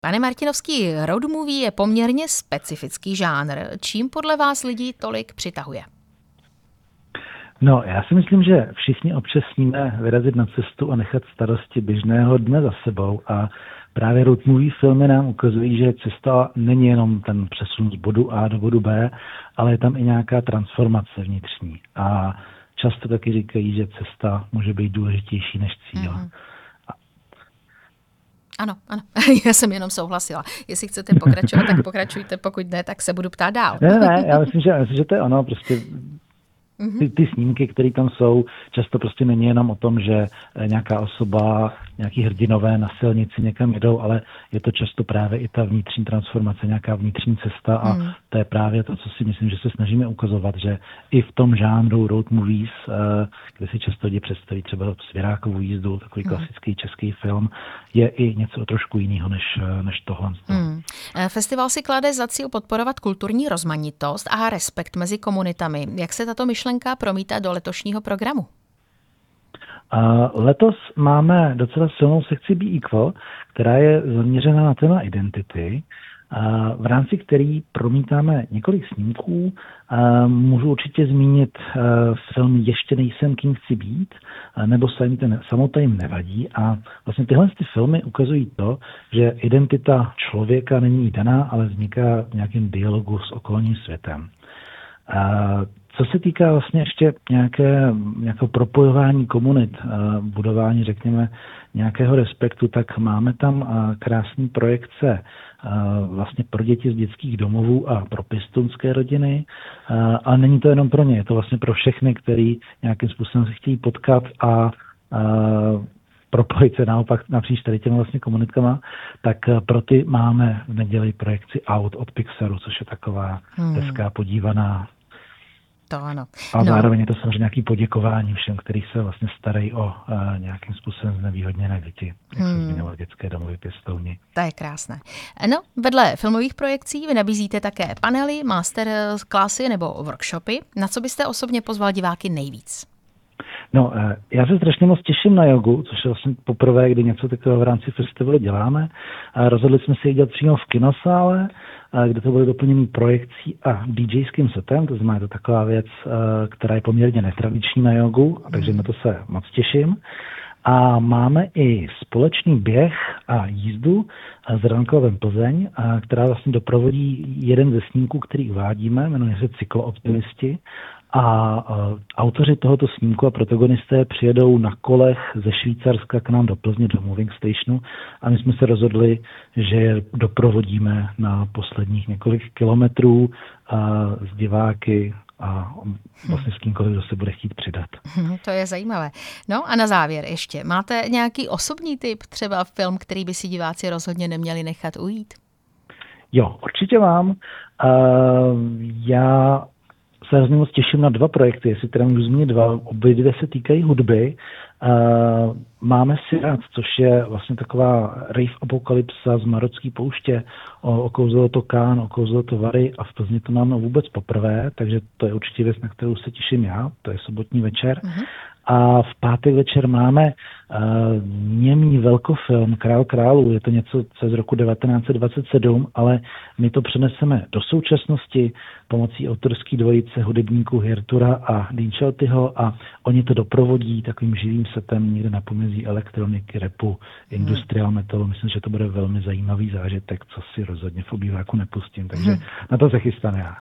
Pane Martinovský, road movie je poměrně specifický žánr. Čím podle vás lidí tolik přitahuje? No, já si myslím, že všichni občas sníme vyrazit na cestu a nechat starosti běžného dne za sebou a právě road movie filmy nám ukazují, že cesta není jenom ten přesun z bodu A do bodu B, ale je tam i nějaká transformace vnitřní. A často taky říkají, že cesta může být důležitější než cíl. Mm-hmm. Ano, já jsem jenom souhlasila. Jestli chcete pokračovat, tak pokračujte, pokud ne, tak se budu ptát dál. Ne, já myslím, že to je ono, prostě ty snímky, které tam jsou, často prostě není jenom o tom, že nějaká osoba, nějaký hrdinové na silnici někam jedou, ale je to často právě i ta vnitřní transformace, nějaká vnitřní cesta a to je právě to, co si myslím, že se snažíme ukazovat, že i v tom žánru road movies, kde si často lidi představí třeba Svěrákovu jízdu, takový klasický český film, je i něco trošku jiného než tohle. Festival si klade za cíl podporovat kulturní rozmanitost a respekt mezi komunitami. Jak se tato myšlenka promítá do letošního programu? Letos máme docela silnou sekci Be Equal, která je zaměřena na téma identity, v rámci který promítáme několik snímků. Můžu určitě zmínit film Ještě nejsem, kým chci být, nebo Samota jim nevadí. A vlastně tyhle filmy ukazují to, že identita člověka není daná, ale vzniká v nějakém dialogu s okolním světem. Co se týká vlastně ještě nějakého propojování komunit, budování, řekněme, nějakého respektu, tak máme tam krásné projekce vlastně pro děti z dětských domovů a pro pěstounské rodiny, ale není to jenom pro ně, je to vlastně pro všechny, kteří nějakým způsobem se chtějí potkat a propojit se naopak napříč tady těmi vlastně komunitkama, tak pro ty máme v neděli projekci Out od Pixaru, což je taková hezká podívaná. To ano. A zároveň je to samozřejmě nějaké poděkování všem, kteří se vlastně starají o nějakým způsobem znevýhodněné děti, jak se zmínilo dětské domovy, pěstouni. To je krásné. No, vedle filmových projekcí vy nabízíte také panely, masterclassy nebo workshopy. Na co byste osobně pozval diváky nejvíc? No, já se strašně moc těším na jogu, což je vlastně poprvé, kdy něco takového v rámci festivalu děláme. Rozhodli jsme se ji dělat přímo v kinosále, kde to bude doplněný projekcí a DJským setem, to znamená, to taková věc, která je poměrně netradiční na jogu, takže na to se moc těším. A máme i společný běh a jízdu s Rankovem Plzeň, která vlastně doprovodí jeden ze snímků, který uvádíme, jmenuje se Cyklooptimisti. A autoři tohoto snímku a protagonisté přijedou na kolech ze Švýcarska k nám do Plzně, do Moving Stationu a my jsme se rozhodli, že je doprovodíme na posledních několik kilometrů s diváky a vlastně s kýmkoliv, kdo se bude chtít přidat. To je zajímavé. No a na závěr ještě, máte nějaký osobní tip, třeba film, který by si diváci rozhodně neměli nechat ujít? Jo, určitě mám. Já se hrozně moc těším na dva projekty, jestli teda můžu zmínit dva, obě dvě se týkají hudby. Máme Sirat, což je vlastně taková rave apokalypsa z marocké pouště, okouzelo to Cannes, okouzelo to Vary a v Plzni to máme vůbec poprvé, takže to je určitě věc, na kterou se těším já, to je sobotní večer. A v pátek večer máme němý velkofilm Král králů. Je to něco z roku 1927, ale my to přeneseme do současnosti pomocí autorské dvojice hudebníků Hirtura a Dincheltyho a oni to doprovodí takovým živým setem někde na pomezí elektroniky, rapu, industrial metalu. Myslím, že to bude velmi zajímavý zážitek, co si rozhodně v obýváku nepustím, takže na to se chystám já.